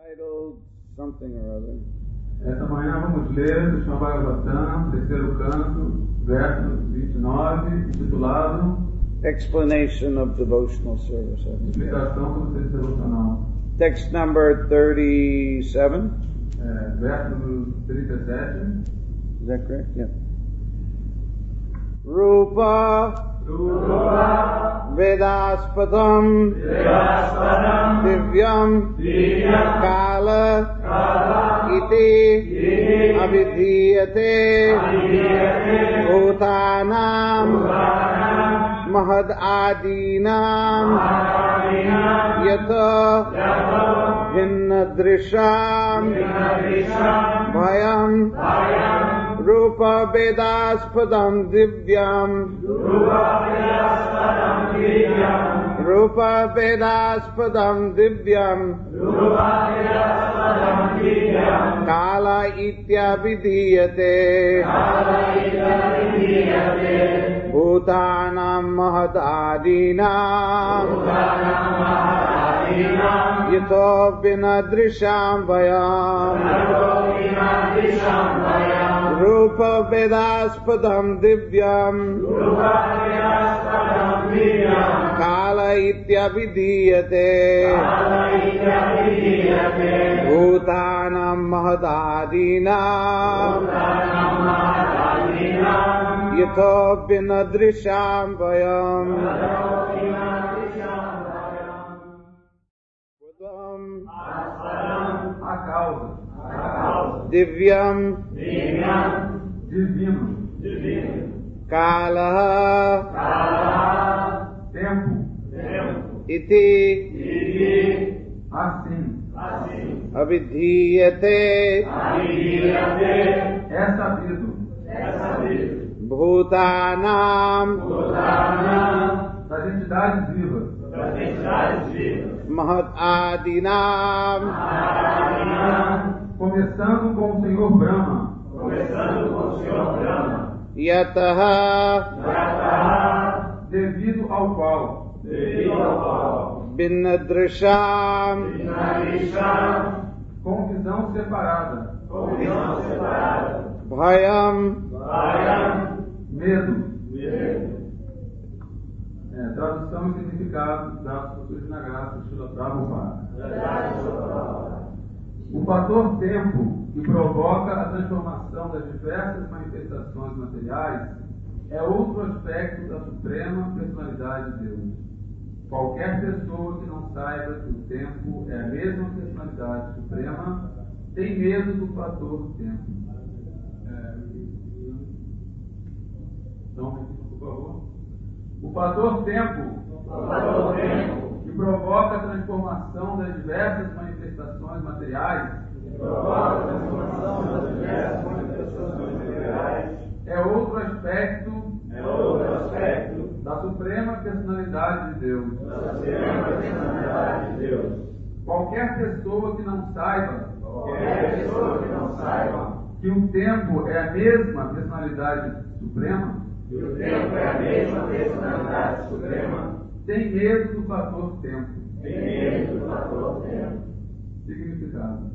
Titled something or other. Essa manhã vamos ler do Shambhagavatam, terceiro canto, verso 29, intitulado Explanation of Devotional Service. Explicação do serviço devocional. Text number 37. Verso 37. Is that correct? Yeah. Rupa Vedaspadam Divyam Kala Iti Abhidhiyate Bhutanam Mahad Adinam Yata Bhinna Drisham Bhayam Rupa Vedaspadam Divyam Rupa Vedaspadam Divyam Kala Ityabhidhiyate Bhutanam Mahadadinam Yato Vinadrisham Vayam Rupa Vedaspadam Divyam Kala Ityabhidhiyate Bhutanam Mahadadinam Yato Vinadrisham Vayam A causa Divyam divino, Kala tempo, Iti assim, Abhidhiyate é sabido Bhutanam das entidades vivas, Mahat Adinam começando com o Senhor Brahma, Yataha devido ao qual Binadrisham com visão separada, Bhayam medo. Tradução e significado da Sussurina Graça de Srila Prabhupada. O fator tempo que provoca a transformação das diversas manifestações materiais é outro aspecto da suprema personalidade de Deus. Qualquer pessoa que não saiba que o tempo é a mesma personalidade suprema tem medo do fator tempo. Então, por favor. O fator tempo que provoca a transformação das diversas manifestações materiais é outro aspecto da suprema personalidade de Deus. Qualquer pessoa que não saiba que o tempo é a mesma personalidade suprema tem medo do fator tempo. Significado.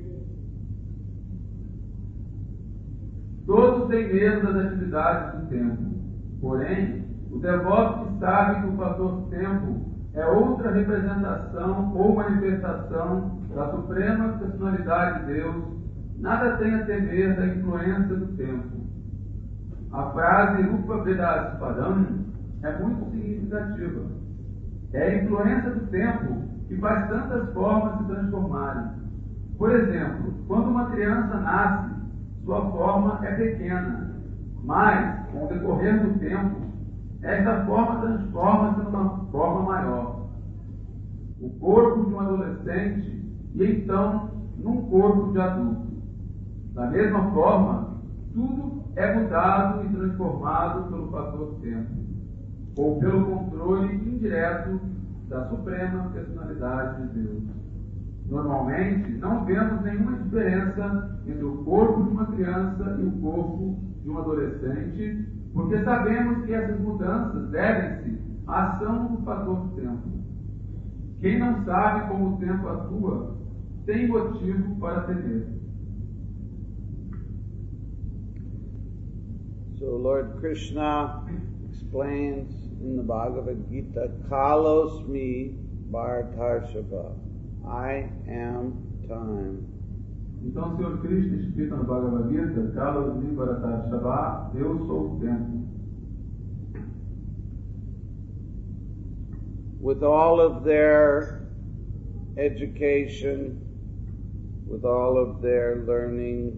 Todos têm medo das atividades do tempo. Porém, o devoto que sabe que o fator tempo é outra representação ou manifestação da suprema personalidade de Deus, nada tem a temer da influência do tempo. A frase Rupa Vedaspadam é muito significativa. É a influência do tempo que faz tantas formas se transformarem. Por exemplo, quando uma criança nasce, sua forma é pequena, mas, com o decorrer do tempo, esta forma transforma-se numa forma maior. O corpo de um adolescente e então num corpo de adulto. Da mesma forma, tudo é mudado e transformado pelo fator tempo, ou pelo controle indireto da suprema personalidade de Deus. Normalmente, não vemos nenhuma diferença entre o corpo de uma criança e o corpo de um adolescente, porque sabemos que essas mudanças devem-se à ação do fator tempo. Quem não sabe como o tempo atua, tem motivo para temer. So Lord Krishna explains in the Bhagavad Gita, Kalosmi Bhartarshava, I am time. Então o Senhor Krishna explica no Bhagavad Gita, Kalosmi Bhartarshava, eu sou o tempo. With all of their education, with all of their learning,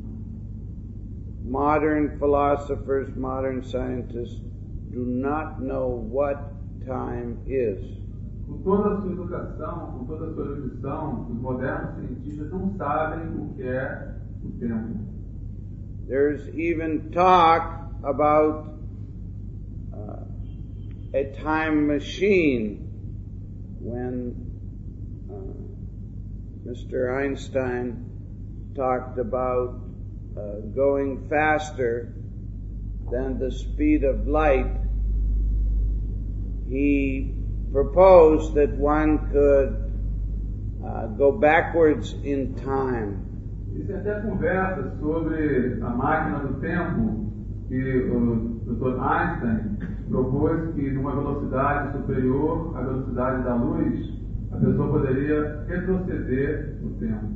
modern philosophers, modern scientists do not know what time is. Com toda a sua educação, com toda a sua erudição, os modernos cientistas não sabem o que é o tempo. There's even talk about a time machine when Mr. Einstein talked about going faster than the speed of light. He proposed that one could go backwards in time. Existem até conversas sobre a máquina do tempo que o Dr. Einstein propôs que numa velocidade superior à velocidade da luz, a pessoa poderia retroceder no tempo.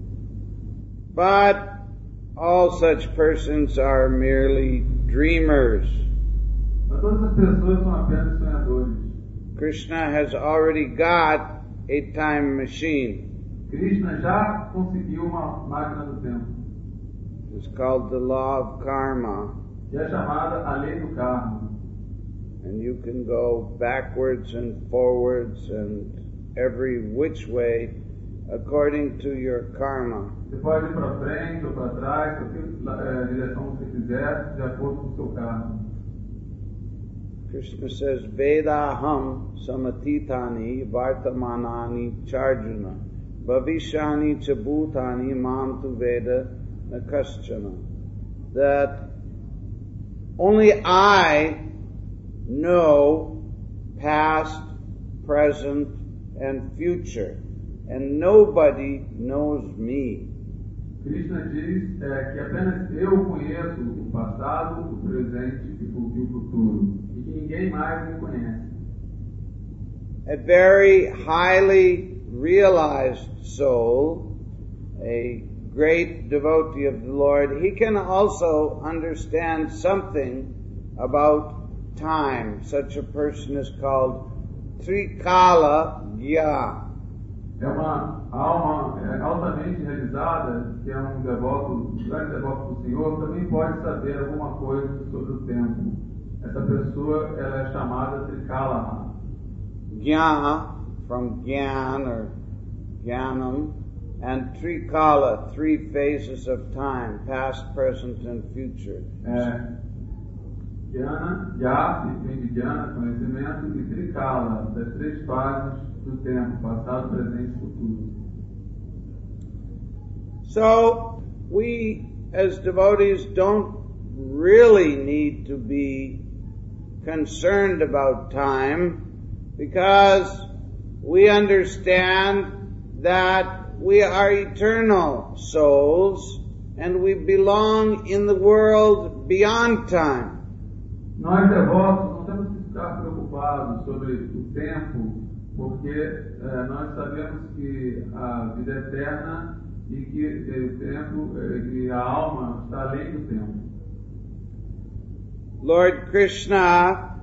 But all such persons are merely dreamers. Mas todas as pessoas são apenas sonhadores. Krishna has already got a time machine. Krishna já conseguiu uma máquina do tempo. It's called the law of karma. Que é chamada a lei do karma. And you can go backwards and forwards and every which way according to your karma. Você pode ir para frente ou para trás, qualquer direção que você quiser, de acordo com o seu karma. Krishna says, Vedaham samatitani vartamanani charjuna bhavishani chabhutani mam tu veda nakaschana. That only I know past, present, and future, and nobody knows me. Krishna diz que apenas eu conheço o passado, o presente e o futuro, e que ninguém mais me conhece. A very highly realized soul, a great devotee of the Lord, he can also understand something about time. Such a person is called Trikala Gya. É uma alma altamente realizada, que é um grande devoto do Senhor, também pode saber alguma coisa sobre o tempo. Essa pessoa, ela é chamada Trikala. Gya, from Gyan or Gyanam, and Trikala, three phases of time, past, present, and future. Jnana, vem de Jnana, conhecimento, e Trikala, das três fases do tempo, passado, presente e futuro. So, we as devotees don't really need to be concerned about time because we understand that we are eternal souls and we belong in the world beyond time. Nós devotos não temos que ficar preocupados sobre o tempo, porque nós sabemos que a vida é eterna e que o tempo, que a alma está além do tempo. Lord Krishna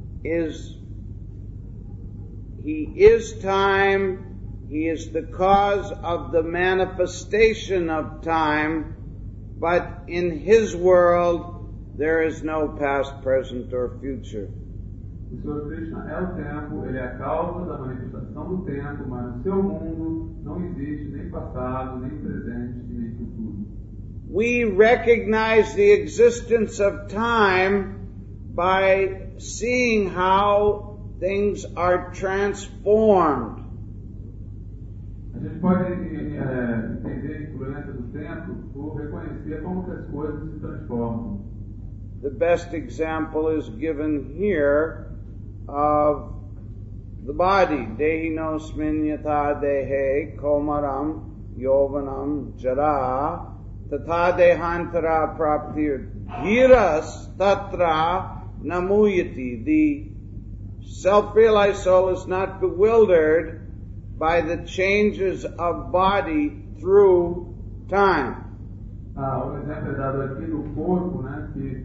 He is time, He is the cause of the manifestation of time, but in His world there is no past, present, or future. O Senhor Krishna é o tempo, Ele é a causa da manifestação do tempo, mas no seu mundo não existe nem passado, nem presente, nem futuro. We recognize the existence of time by seeing how things are transformed. A gente pode entender a influência do tempo por reconhecer como que as coisas se transformam. The best example is given here of the body. Dehinosmin yatha dehe komaram yovanam jara tatha dehantara praptir giras tatra namuyati. The self-realized soul is not bewildered by the changes of body through time. O exemplo é dado aqui do corpo, né, que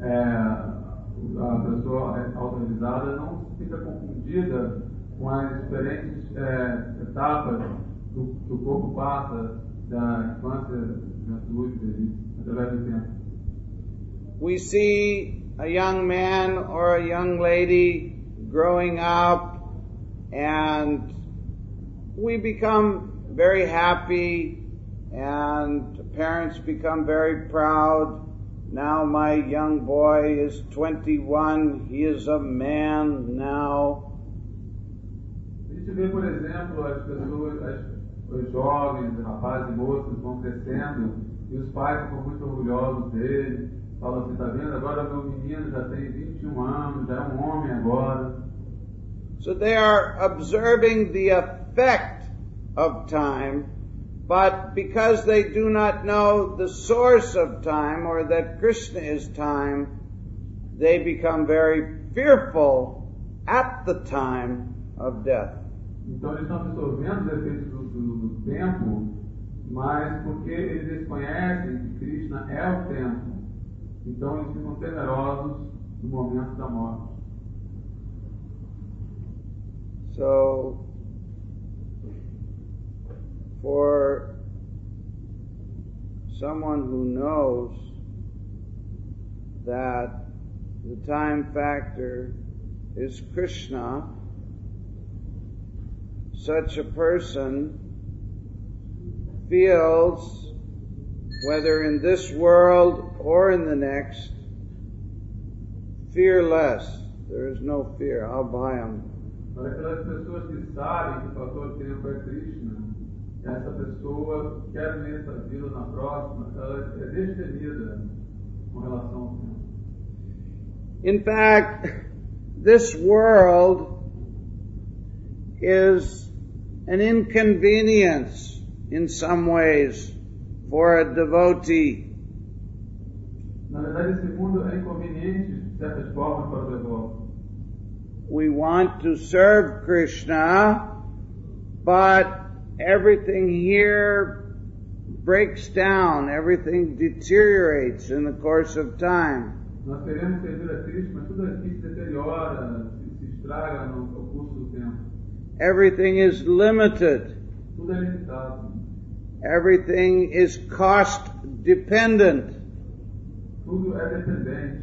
a pessoa autorizada não fica confundida com as diferentes etapas que o corpo passa da infância, juventude, através do tempo. We see a young man or a young lady growing up, and we become very happy, and parents become very proud. Now my young boy is 21, he is a man now. A gente vê, por exemplo, as pessoas, os jovens, rapazes e moças vão crescendo e os pais ficam muito orgulhosos deles. Falam assim, tá vendo? Agora meu menino já tem 21 anos, já é um homem agora. So they are observing the effect of time, but because they do not know the source of time or that Krishna is time, they become very fearful at the time of death. Então eles estão absorvendo os efeitos do tempo, mas porque eles desconhecem que Krishna é o tempo, então eles ficam temerosos no momento da morte. So, for someone who knows that the time factor is Krishna, such a person feels, whether in this world or in the next, fearless. There is no fear, abhayam. Para aquelas pessoas que sabem que o fator tempo é Krishna, essa pessoa, quer nessa vida ou na próxima, ela é destemida com relação ao tempo. In fact, this world is an inconvenience in some ways for a devotee. Na verdade, esse mundo é inconveniente de certas formas para o devoto. We want to serve Krishna, but everything here breaks down, everything deteriorates in the course of time. Nós queremos servir a Krishna, mas tudo aqui se deteriora, se estraga no curso do tempo. Everything is limited. Tudo é limitado. Everything is cost dependent. Tudo é dependente.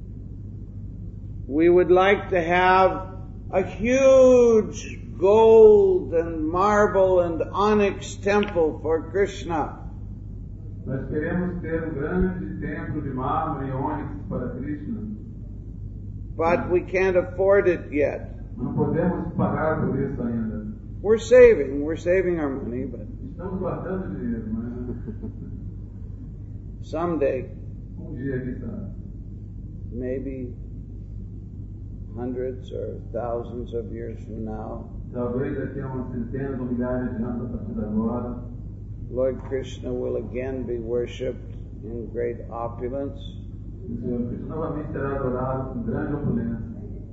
We would like to have a huge gold and marble and onyx temple for Krishna. Nós queremos ter grande templo de mármore e ônix para Krishna. But we can't afford it yet. Não podemos pagar por isso ainda. We're saving our money, but Estamos guardando dinheiro, mas someday, dia que está. maybe hundreds or thousands of years from now, Talvez daqui a umas centenas ou milhares de anos a partir de agora, Lord Krishna will again be worshipped in great opulence. o Senhor Cristo novamente será adorado com grande opulência.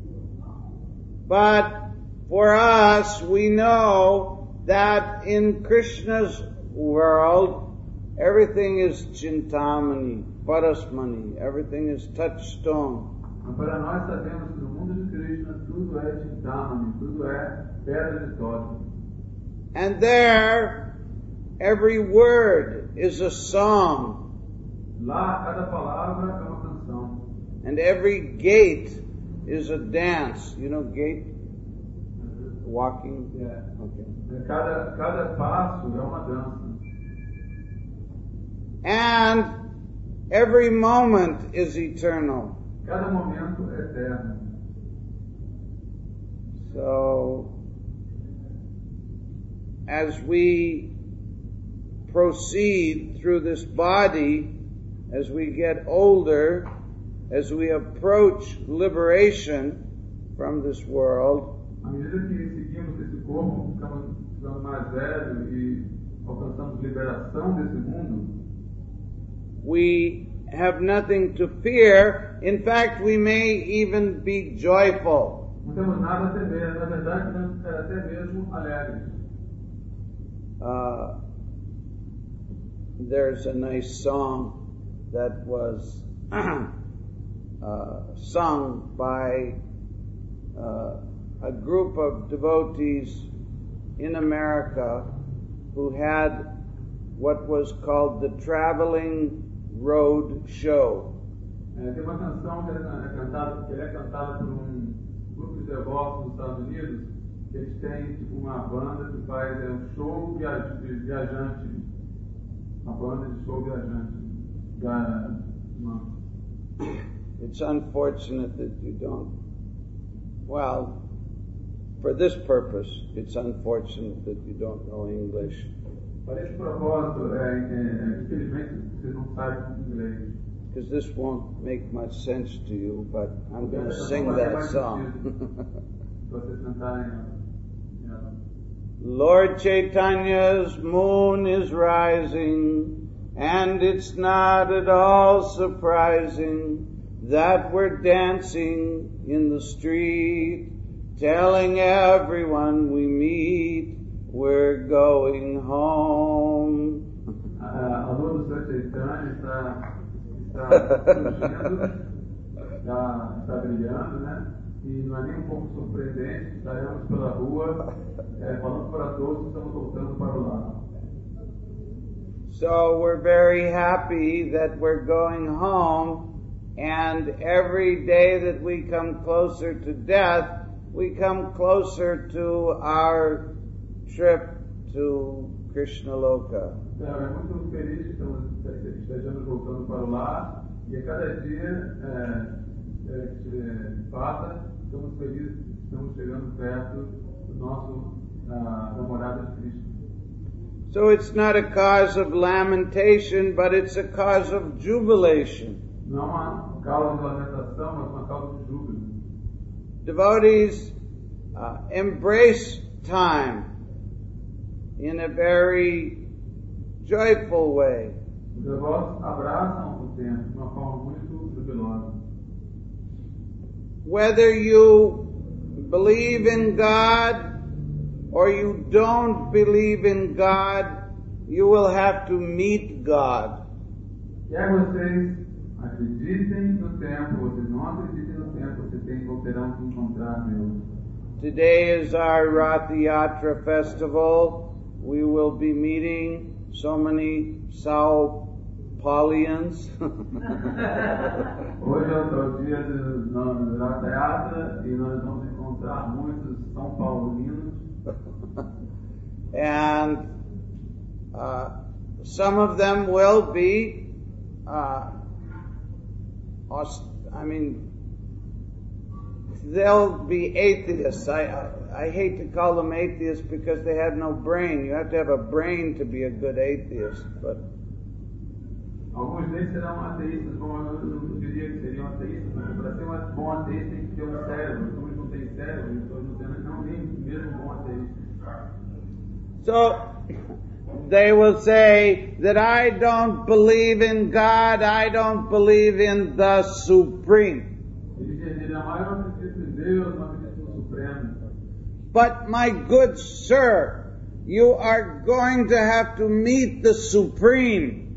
But for us, we know that in Krishna's world, everything is chintamani, parasmani, everything is touchstone. Mas para nós sabemos que no mundo de Krishna tudo é Chintamani, tudo é pedra de toque. And there, every word is a song, Lá cada palavra é uma canção. and every gate is a dance. You know gate? Walking? Okay. Cada passo é uma dança. And every moment is eternal. Cada momento é eterno. So, as we proceed through this body, as we get older, as we approach liberation from this world, À medida que seguimos esse corpo, ficamos mais velhos e alcançamos liberação desse mundo, we have nothing to fear. In fact, we may even be joyful. não temos nada a temer. Na verdade, podemos ser até mesmo alegres. There's a nice song that was sung by a group of devotees in America who had what was called the Traveling Road Show. Tem uma canção que é cantada por grupo de devotos nos Estados Unidos, que eles têm tipo, uma banda que faz um show viajante. Uma banda de show viajante. It's unfortunate that you don't. Well, for this purpose, it's unfortunate that you don't know English. Para esse propósito, infelizmente, vocês não sabem inglês. Because this won't make much sense to you, but I'm going to sing that song. Lord Chaitanya's moon is rising, and it's not at all surprising that we're dancing in the street, telling everyone we meet we're going home. A luz do Senhor Chaitanya está brilhando, né? E não é nem um pouco surpreendente, estaremos pela rua, falando para todos, estamos voltando para o lar. So we're very happy that we're going home, and every day that we come closer to death, we come closer to our trip to Krishna Loka. É muito feliz que estejamos voltando para o lar, e a cada dia que passa, estamos felizes que estamos chegando perto do nosso namorado de Cristo. So it's not a cause of lamentation, but it's a cause of jubilation. Não uma causa de lamentação, mas uma causa de júbilo. Devotees embrace time in a very joyful way. Os devotos abraçam o tempo de uma forma muito jubilosa. Whether you believe in God or you don't believe in God, you will have to meet God. Quer vocês acreditem no tempo, vocês não acreditem no tempo, vocês terão que encontrar Deus. Today is our Rath Yatra festival. We will be meeting so many Sao Paulians. Hoje é o dia da Rath Yatra e nós vamos encontrar muitos São Paulinos. And some of them will be, they'll be atheists. I hate to call them atheists because they have no brain. You have to have a brain to be a good atheist. But alguns deles serão ateístas. Bom, eu não diria que seriam ateístas, mas para ser um bom ateísta tem que ter um cérebro. Como eles não têm cérebro, então não nem mesmo bom ateísta. So they will say that I don't believe in God, I don't believe in the Supreme. But my good sir, you are going to have to meet the Supreme.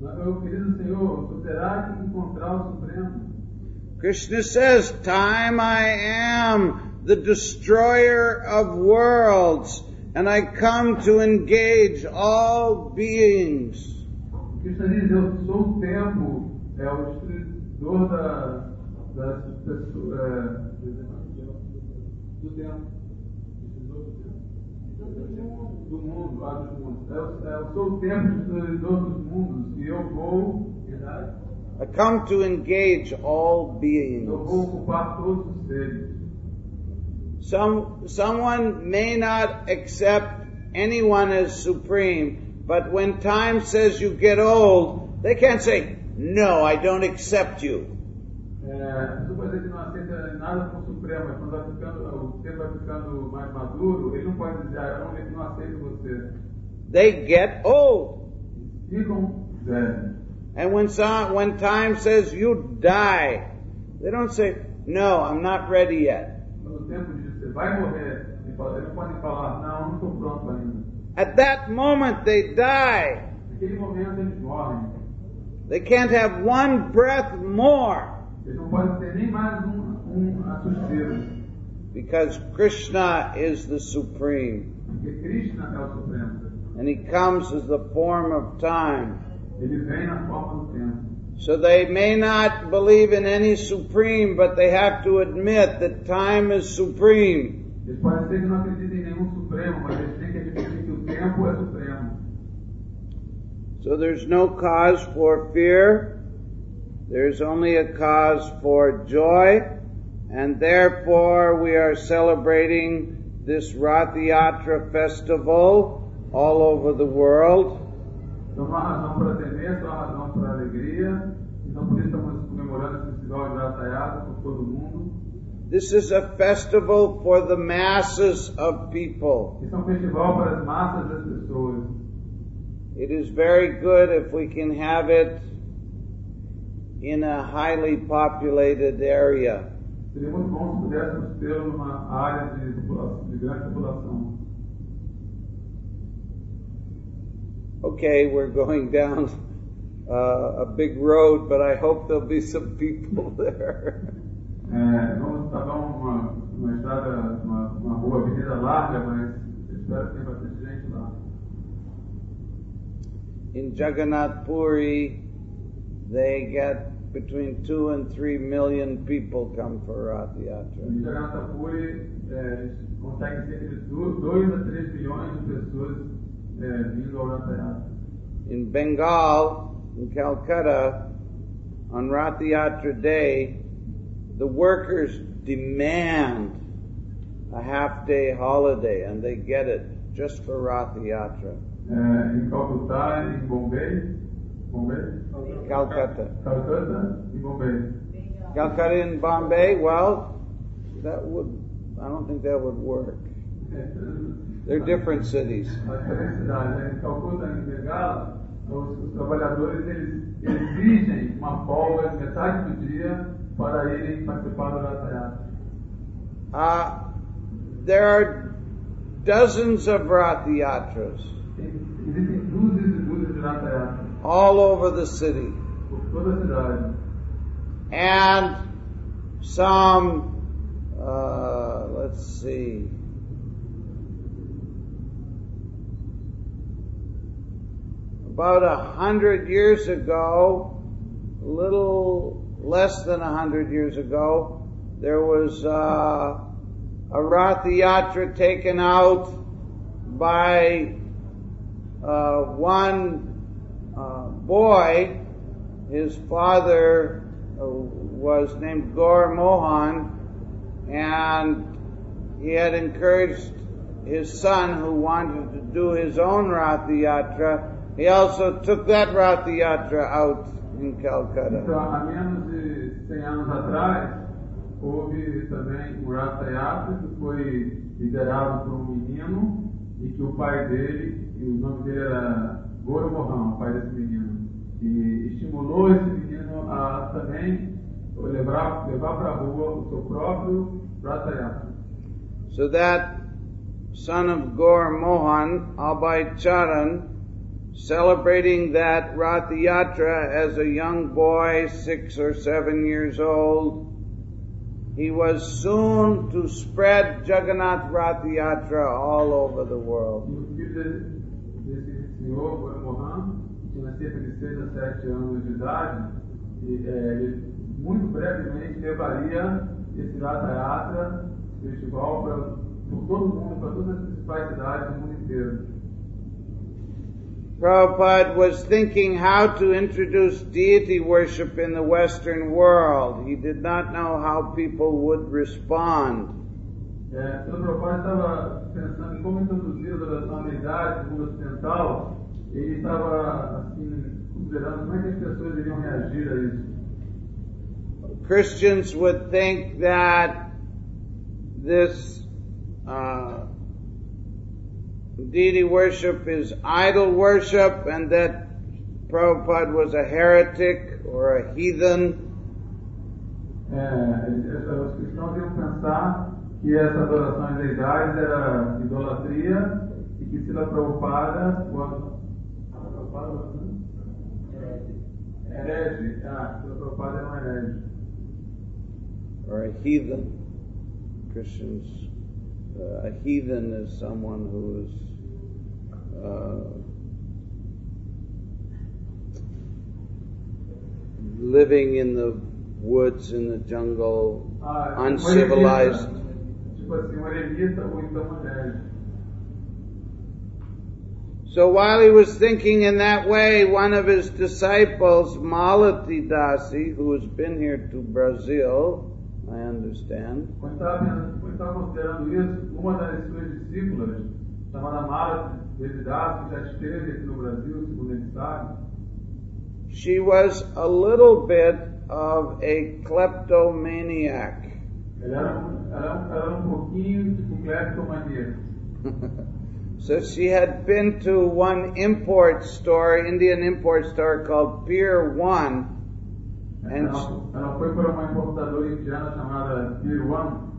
Krishna says, time I am the destroyer of worlds, and I come to engage all beings. Krishna diz, eu sou o tempo, o destruidor das pessoas, do tempo, do mundo, lá dos mundos. Eu sou o tempo, destruidor dos mundos, e eu vou, I come to engage all beings. Eu vou ocupar todos os seres. Someone may not accept anyone as supreme, but when time says you get old, they can't say, no, I don't accept you. Você pode dizer que não aceita nada como supremo, mas quando o tempo vai ficando mais maduro, ele não pode dizer, eu não aceito você. they get old. Ficam velhos. And when time says you die, they don't say, no, I'm not ready yet. Quando o tempo diz você vai morrer, eles não podem falar, não, não estou pronto ainda. At that moment they die. Naquele momento eles morrem. They can't have one breath more. Eles não podem ter nem mais suspiro. Because Krishna is the supreme. Porque Krishna é o Supremo. And he comes as the form of time. Ele vem na forma do tempo. So they may not believe in any supreme, but they have to admit that time is supreme. Eles podem ser que não acreditem em nenhum Supremo, mas eles têm que admitir que o tempo é supremo. So there's no cause for fear. There's only a cause for joy. And therefore we are celebrating this Rath Yatra festival all over the world. Então não há razão para temer, só há razão para alegria. Então por isso estamos comemorando esse festival de Rath Yatra por todo o mundo. This is a festival for the masses of people. Esse é festival para as massas das pessoas. It is very good if we can have it in a highly populated area. Seria muito bom se pudéssemos ter numa área de grande população. Okay, we're going down a big road, but I hope there'll be some people there. Vamos pagar uma estrada, uma rua, avenida larga, mas espero que tenha bastante gente lá. In Jagannath Puri, they get between 2 and 3 million people come for Rath Yatra. Em Jagannath Puri, eles conseguem cerca de 2 a 3 milhões de pessoas vindo ao Rath Yatra. In Bengal, in Calcutta, on Rath Yatra Day, the workers demand a half-day holiday, and they get it just for Rath Yatra. Em Calcutá, em Bombay, Calcutta. Calcutta e Bombay. Calcutta and Bombay, well, I don't think that would work. They're different cities. As diferentes cidades, em Calcutta e Bengala, os trabalhadores eles exigem uma folga de metade do dia para irem participar do Rath Yatra. There are dozens of Rath Yatras Existem dúzias e dúzias de Rath Yatra all over the city. por toda a cidade. And some, let's see, about 100 years ago, a little less than 100 years ago, there was a Rath Yatra taken out by one boy. His father was named Gaur Mohan, and he had encouraged his son, who wanted to do his own Rath Yatra. He also took that Rath Yatra out in Calcutta. Então, há menos de 100 anos atrás, houve também o Rath Yatra, que foi liderado por um menino, e que o pai dele, e o nome dele era Gaur Mohan, o pai desse menino, e estimulou esse menino a também levar para a rua o seu próprio Rath Yatra. So that son of Gaur Mohan, Abhay Charan, celebrating that Rath Yatra as a young boy, 6 or 7 years old, he was soon to spread Jagannath Rath Yatra all over the world. O filho desse senhor, Gaur Mohan, tinha cerca de 6 a 7 anos de idade, e ele muito brevemente levaria esse Rath Yatra, festival, por todo o mundo, para todas as principais cidades do mundo inteiro. Prabhupada was thinking how to introduce deity worship in the Western world. He did not know how people would respond. Então, Prabhupada estava pensando em como introduzir a adoração à deidade no mundo ocidental. Ele estava assim, considerando como é que as pessoas iriam reagir a isso. Christians would think that this deity worship is idol worship and that Prabhupada was a heretic or a heathen. Os cristãos iam pensar que essa adoração às deidades era idolatria e que Srila Prabhupada herege. Srila Prabhupada era um herege. Or a heathen. Christians, a heathen is someone who is living in the woods, in the jungle, uncivilized. So while he was thinking in that way, one of his disciples, Malati Dasi, who has been here to Brazil, I understand. Quando estava considerando isso, uma das suas discípulas, chamada Malati Dasi, que já esteve aqui no Brasil, segundo ele sabe, she was a little bit of a kleptomaniac. Ela era pouquinho tipo kleptomaníaco. So she had been to one import store, Indian import store called Pier 1. And ela foi para uma importadora indiana chamada Pier 1.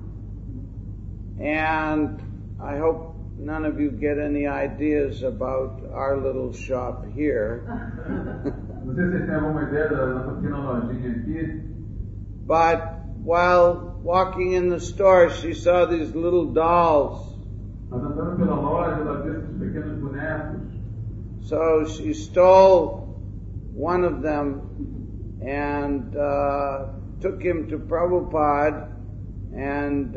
And I hope none of you get any ideas about our little shop here. Não sei se vocês têm alguma ideia da nossa pequena lojinha aqui. But while walking in the store, she saw these little dolls. Mas andando pela loja, ela viu esses pequenos bonecos. So she stole one of them and took him to Prabhupada and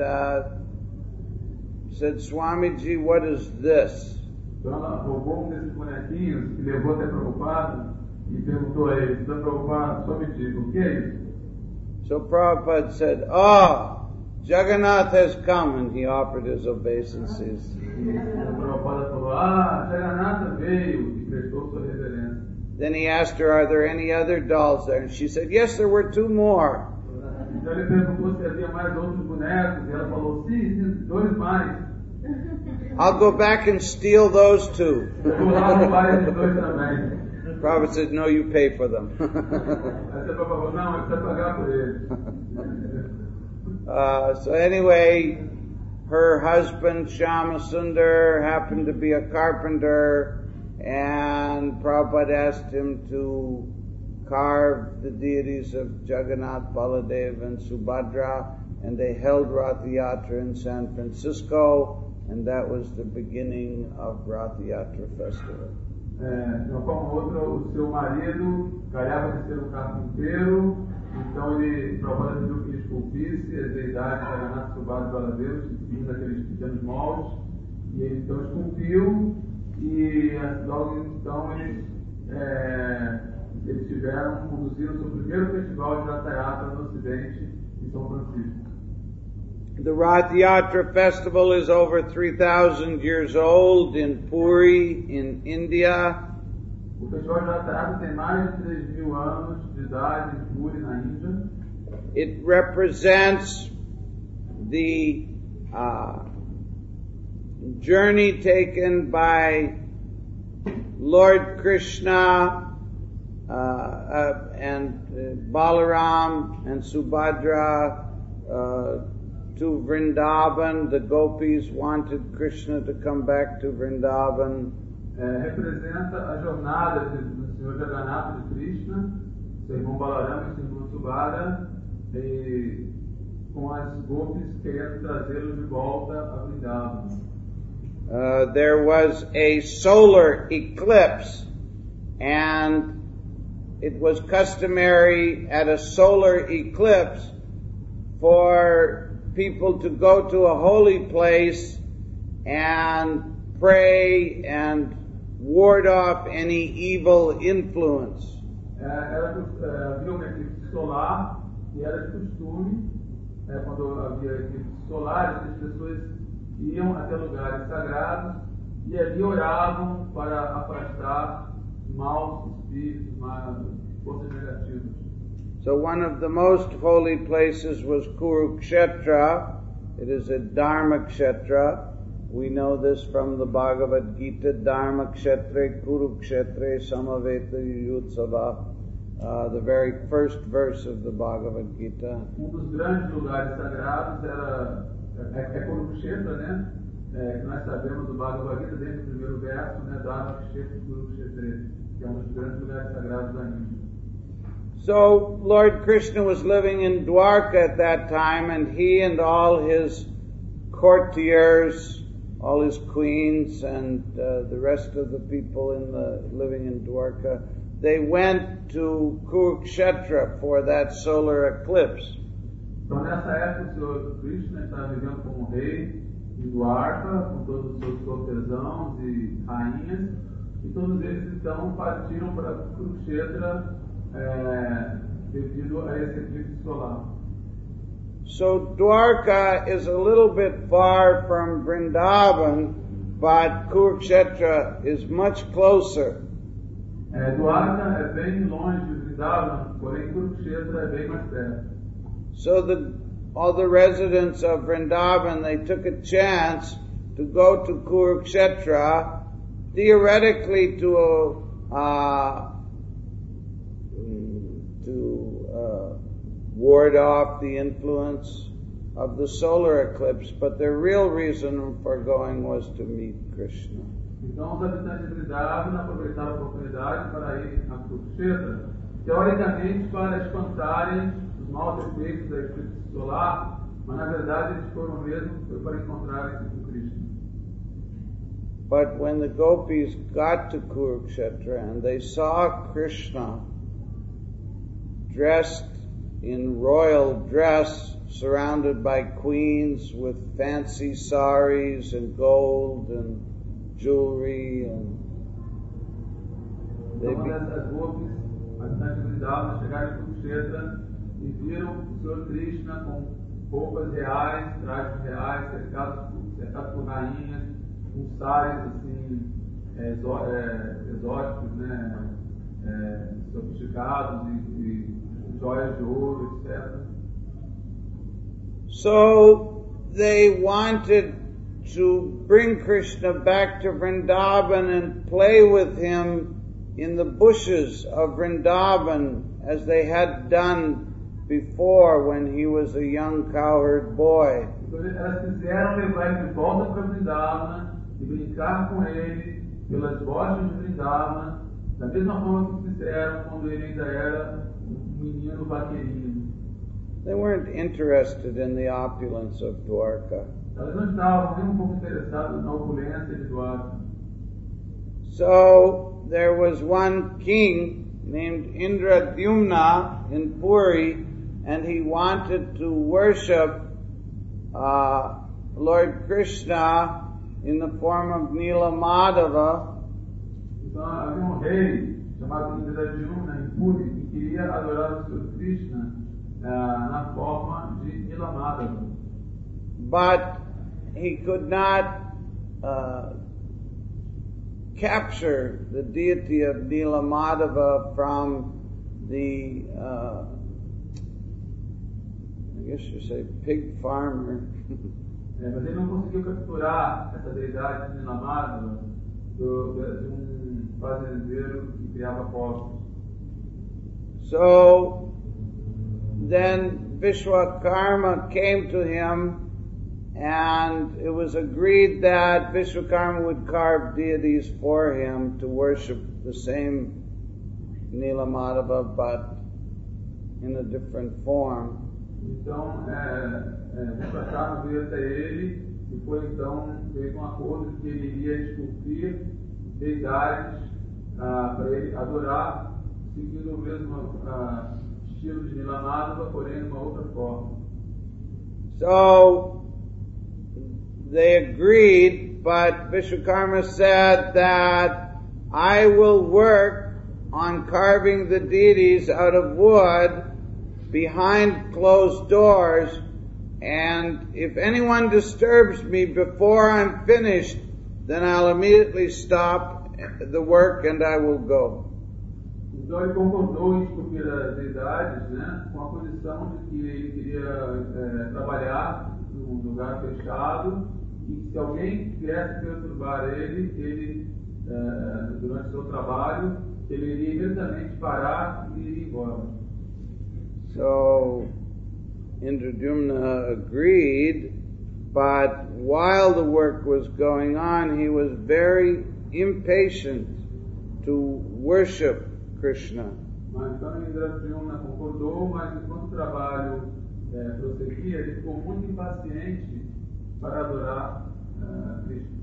said, Swamiji, what is this? Então ela roubou desses bonequinhos e levou até Prabhupada e perguntou a ele, Prabhupada, só me diga, o que é isso? So Prabhupada said, Jagannath has come, and he offered his obeisances. Prabhupada falou, Jagannatha veio e prestou sua reverência. Then he asked her, are there any other dolls there? And she said, yes, there were 2 more. Então ele perguntou se havia mais outros bonecos, e ela falou, sim, 2 mais. I'll go back and steal those 2. Eu vou lá roubar esses 2 também. Prabhupada said, no, you pay for them. Aí você falou, não, você precisa pagar por eles. So anyway, her husband Shyamasundar happened to be a carpenter, and Prabhupada asked him to carve the deities of Jagannath, Baladev, and Subhadra, and they held Rath Yatra in San Francisco, and that was the beginning of Rath Yatra Festival. Como outro, o seu marido calhava de ser um carpinteiro, então ele Prabhupada pediu que ele esculpisse as deidades Jagannath, Subhadra e Baladev, seguindo aqueles pequenos moldes, e ele então esculpiu, e logo então eles conduziram seu primeiro festival de Rath Yatra no Ocidente, em São Francisco. The Rath Yatra festival is over 3,000 years old in Puri, in India. O festival de Rath Yatra tem mais de 3.000 anos de idade em Puri, na Índia. It represents the journey taken by Lord Krishna and Balaram and Subhadra to Vrindavan. The gopis wanted Krishna to come back to Vrindavan. Representa a jornada do Senhor Jagannatha de Krishna, seu irmão Balaram e seu irmão Subhadra, com as gopis querendo trazê-lo de volta a Vrindavan. There was a solar eclipse, and it was customary at a solar eclipse for people to go to a holy place and pray and ward off any evil influence. Havia uma eclipse solar e era de costume, quando havia eclipse solar, as pessoas iam até lugares sagrados e ali oravam para afastar maus espíritos, forças negativas. So one of the most holy places was Kurukshetra. It is a Dharma Kshetra. We know this from the Bhagavad Gita, Dharma Kshetre Kurukshetre Samaveta Yutsava, the very first verse of the Bhagavad Gita. Dos grandes lugares sagrados é Kurukshetra, né? Que nós sabemos do Bhagavad Gita, desde o primeiro verso, né? Dharma Kshetra Kurukshetre, que é dos grandes lugares sagrados da Índia. So Lord Krishna was living in Dwarka at that time, and he and all his courtiers, all his queens, and the rest of the people living in Dwarka, they went to Kurukshetra for that solar eclipse. Então nessa época o Senhor Krishna estava vivendo como rei em Dwarka, com todos os seus cortesãos e rainhas, e todos eles então partiram para Kurukshetra devido a esse eclipse solar. So Dwarka is a little bit far from Vrindavan, but Kurukshetra is much closer. Dwarka é bem longe de Vrindavan, porém Kurukshetra é bem mais perto. So all the residents of Vrindavan, they took a chance to go to Kurukshetra, theoretically to ward off the influence of the solar eclipse, but their real reason for going was to meet Krishna. Então os habitantes de Vrindavan aproveitaram a oportunidade para ir a Kurukshetra, teoricamente para espantarem os maus efeitos da eclipse solar, mas na verdade eles foram mesmo para encontrarem com Krishna. But when the gopis got to Kurukshetra and they saw Krishna dressed in royal dress, surrounded by queens with fancy saris and gold and jewelry, and então essas gopis, habitantes de Vrindavan, chegaram em Kurukshetra e viram o Senhor Krishna com roupas reais, trajes reais, cercados por rainhas, com saris assim, exóticos, né? Sofisticados e joias de ouro, etc. So they wanted to bring Krishna back to Vrindavan and play with him in the bushes of Vrindavan as they had done before when he was a young cowherd boy. Então elas quiseram levar ele de volta para Vrindavan e brincar com ele pelas rochas de Vrindavan, da mesma forma que fizeram quando ele ainda era menino vaqueirinho. They weren't interested in the opulence of Dwarka. Elas não estavam nem um pouco interessadas na opulência de Dwarka. So there was one king named Indradyumna in Puri, and he wanted to worship Lord Krishna in the form of Nila Madhava. Então havia rei chamado Indradyumna em Puri que queria adorar o Senhor Krishna na forma de Nila Madhava. But he could not capture the deity of Nila Madhava from the, I guess you say, pig farmer. Mas ele não conseguiu capturar essa deidade de Nila Madhava de fazendeiro que criava porcos. So then Vishwakarma came to him, and it was agreed that Vishwakarma would carve deities for him to worship the same Nila Madhava, but in a different form. Então, Vishwakarma veio até ele e foi então fez um acordo que ele iria esculpir deidades para ele adorar, seguindo o mesmo estilo de Nila Madhava, porém de uma outra forma. So they agreed, but Vishwakarma said that I will work on carving the deities out of wood behind closed doors, and if anyone disturbs me before I'm finished, then I'll immediately stop the work and I will go. Então ele concordou em esculpir as deidades, né, com a condição de que ele queria trabalhar num lugar fechado e se alguém viesse perturbar ele durante seu trabalho, ele iria imediatamente parar e ir embora. So Indradyumna agreed, but while the work was going on, he was very impatient to worship Krishna. Mas então Indradyumna concordou, mas enquanto o trabalho prosseguia, ele ficou muito impaciente para adorar Krishna.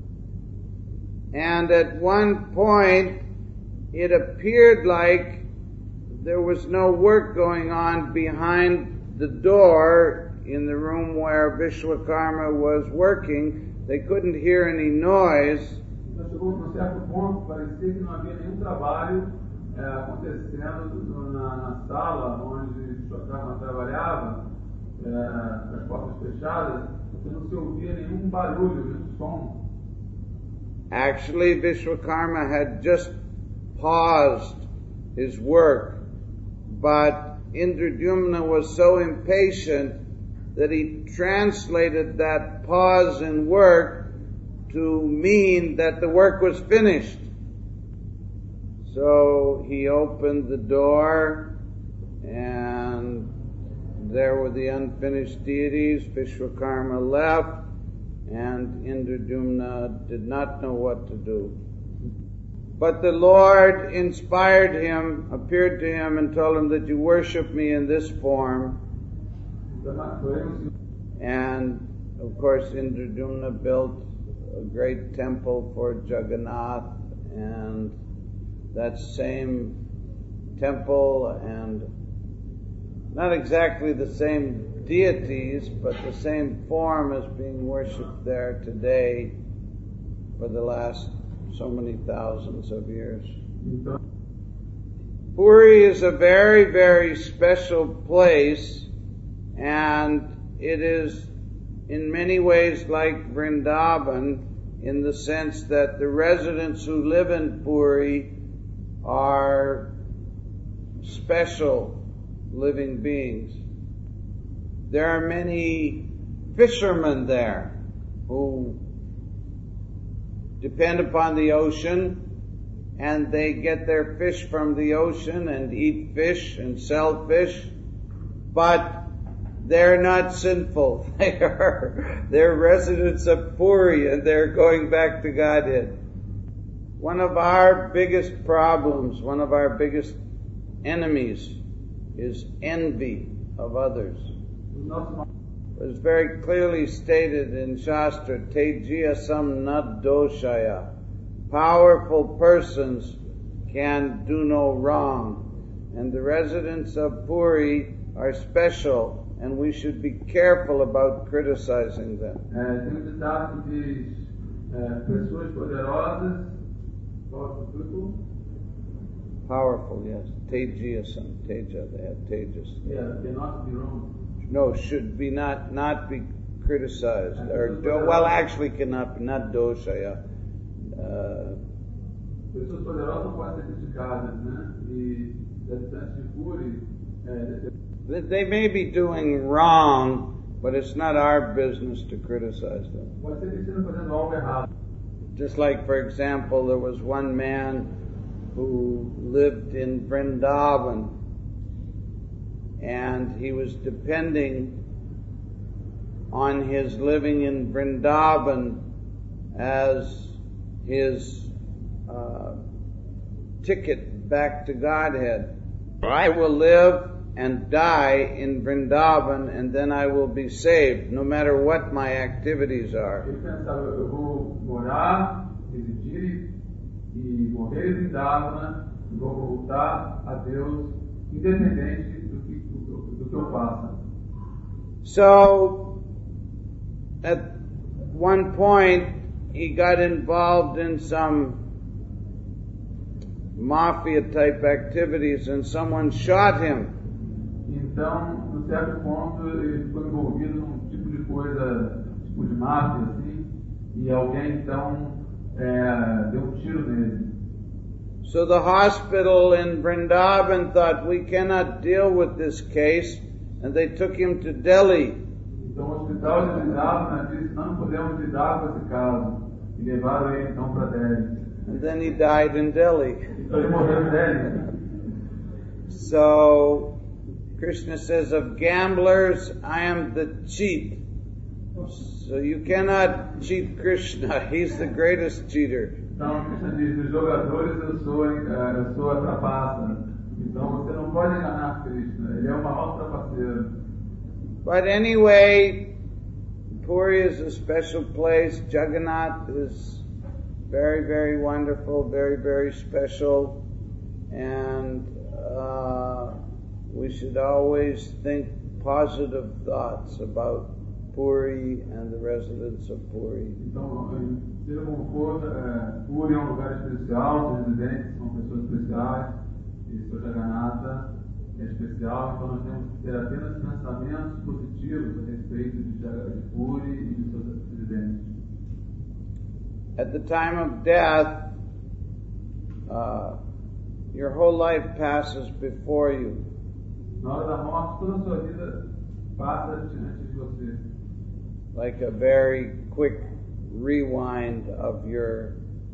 And at one point, it appeared like there was no work going on behind the door in the room where Vishwakarma was working. They couldn't hear any noise. Então chegou a um certo ponto, parecia que não havia nenhum trabalho acontecendo na sala onde Vishwakarma trabalhava, as portas fechadas, e não se ouvia nenhum barulho, nenhum som. Actually, Vishwakarma had just paused his work, but Indradyumna was so impatient that he translated that pause in work to mean that the work was finished. So he opened the door, and there were the unfinished deities. Vishwakarma left, and Indradyumna did not know what to do. But the Lord inspired him, appeared to him, and told him that you worship me in this form. And of course, Indradyumna built a great temple for Jagannath, and that same temple, and not exactly the same deities, but the same form is being worshipped there today for the last so many thousands of years. Puri is a very, very special place, and it is in many ways like Vrindavan in the sense that the residents who live in Puri are special living beings. There are many fishermen there who depend upon the ocean, and they get their fish from the ocean and eat fish and sell fish, but they're not sinful. They're residents of Puri, and they're going back to Godhead. One of our biggest problems, one of our biggest enemies is envy of others. It was very clearly stated in Shastra, Tejiyasam nad doshaya. Powerful persons can do no wrong. And the residents of Puri are special, and we should be careful about criticizing them. Pessoas poderosas, powerful, yes. Tejiyasam, Teja, they have Tejas. Yeah, they not be wrong. No, should be not be criticized. Or actually cannot be, not doshaya. Pessoas poderosas podem ser criticadas, né? E habitantes de Puri, they may be doing wrong, but it's not our business to criticize them. pode ser que estejam fazendo algo errado. Just like, for example, there was one man who lived in Vrindavan, and he was depending on his living in Vrindavan as his ticket back to Godhead. I will live and die in Vrindavan, and then I will be saved, no matter what my activities are. Ele pensava, eu vou morar, residir e morrer em Vrindavan, e vou voltar a Deus, independente do que eu faça. So, at one point, he got involved in some mafia-type activities, and someone shot him. Então, num certo ponto, ele ficou envolvido num tipo de coisa, tipo de máfia, assim, e alguém, então, deu tiro nele. So the hospital in Vrindavan thought, we cannot deal with this case, and they took him to Delhi. Então o hospital de Vrindavana disse, não podemos lidar com esse caso. E levaram ele então para Delhi. And then he died in Delhi. Então ele morreu em Delhi. So Krishna says of gamblers, I am the cheat. So you cannot cheat Krishna. He's the greatest cheater. Então Krishna diz, dos jogadores eu sou a trapaça. Então você não pode enganar Krishna. Ele é o maior trapaceiro. But anyway, Puri is a special place. Jagannath is very, very wonderful, very, very special. And we should always think positive thoughts about Puri and the residents of Puri. Então, seja como for, Puri é um lugar especial, os residentes são pessoas especiais, e seu Jagannatha é especial, então nós temos que ter apenas pensamentos positivos a respeito de Puri e de seus residentes. At the time of death, your whole life passes before you. Na hora da morte, toda a sua vida passa diante de você. Like a very quick rewind of your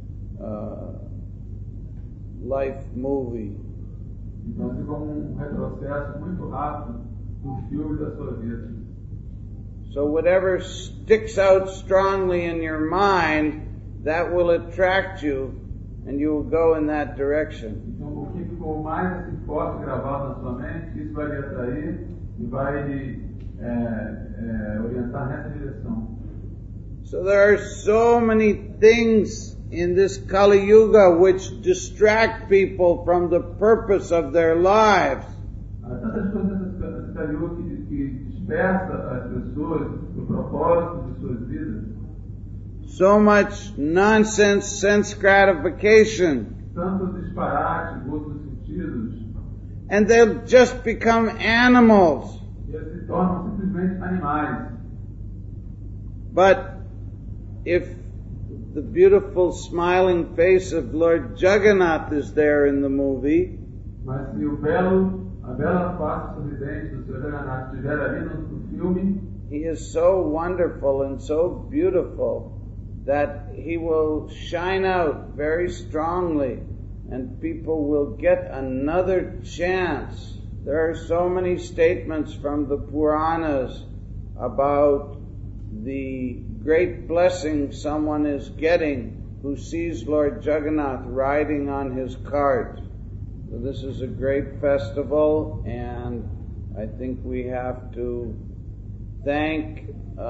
life movie. Então, é como retrocesso muito rápido do filme da sua vida. So whatever sticks out strongly in your mind, that will attract you, and you will go in that direction. Então, o que ficou mais assim, forte gravado na sua mente, isso vai lhe atrair e vai lhe orientar nessa direção. So there are so many things in this Kali Yuga which distract people from the purpose of their lives. Há tantas coisas nesse Kali Yuga que dispersa as pessoas do propósito de suas vidas. So much nonsense sense gratification. Tanto disparate, outros sentidos. And they'll just become animals. E eles se tornam simplesmente animais. But if the beautiful smiling face of Lord Jagannath is there in the movie, mas se a bela face sorridente do Sr. Jagannath estiver ali no filme, he is so wonderful and so beautiful that he will shine out very strongly and people will get another chance. There are so many statements from the Puranas about the great blessing someone is getting who sees Lord Jagannath riding on his cart. So this is a great festival, and I think we have to thank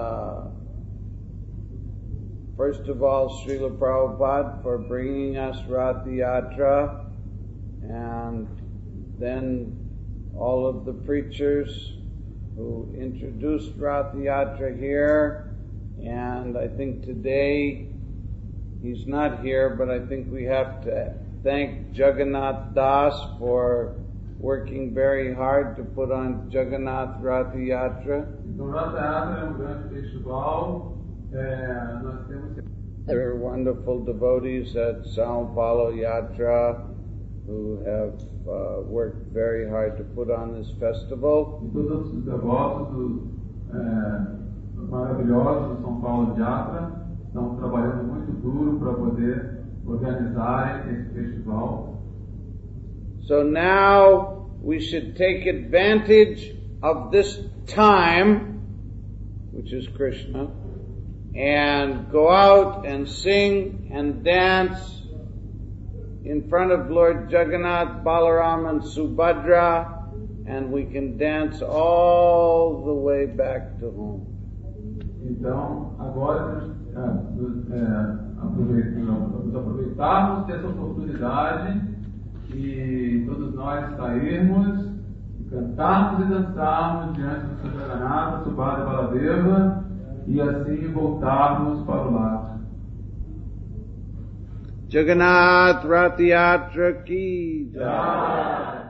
first of all Srila Prabhupada for bringing us Rath Yatra, and then all of the preachers who introduced Rath Yatra here. And I think today, he's not here, but I think we have to thank Jagannath Das for working very hard to put on Jagannath Rath Yatra. Então, Rath Yatra é grande festival. Nós temos... There are wonderful devotees at Sao Paulo Yatra who have worked very hard to put on this festival. E todos os devotos maravilhosos do São Paulo Yatra estão trabalhando muito duro para poder organizar esse festival. So now we should take advantage of this time, which is Krishna, and go out and sing and dance in front of Lord Jagannath, Balaram and Subhadra, and we can dance all the way back to home. Então, agora nos aproveitarmos dessa oportunidade e todos nós sairmos, cantarmos e dançarmos diante do Sr. Jagannatha, Subhadra e Baladeva, e assim voltarmos para o lar. Jagannath Rath Yatra Ki Jai.